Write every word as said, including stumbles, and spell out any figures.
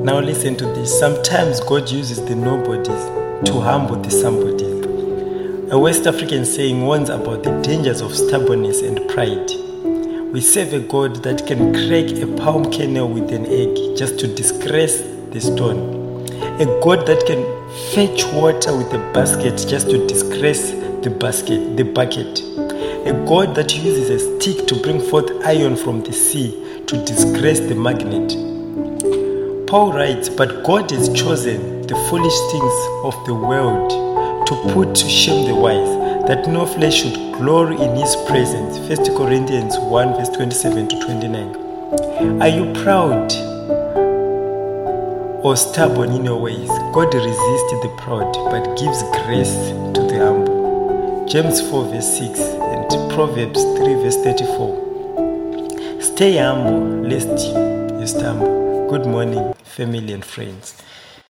Now listen to this. Sometimes God uses the nobodies to humble the somebodies. A West African saying warns about the dangers of stubbornness and pride. We serve a God that can crack a palm kernel with an egg just to disgrace the stone. A God that can fetch water with a basket just to disgrace the basket, the bucket. A God that uses a stick to bring forth iron from the sea to disgrace the magnet. Paul writes, but God has chosen the foolish things of the world to put to shame the wise, that no flesh should glory in his presence. First Corinthians one verse twenty-seven to twenty-nine. Are you proud or stubborn in your ways? God resists the proud but gives grace to the humble. James four verse six and Proverbs three verse thirty-four. Stay humble lest you stumble. Good morning, family and friends.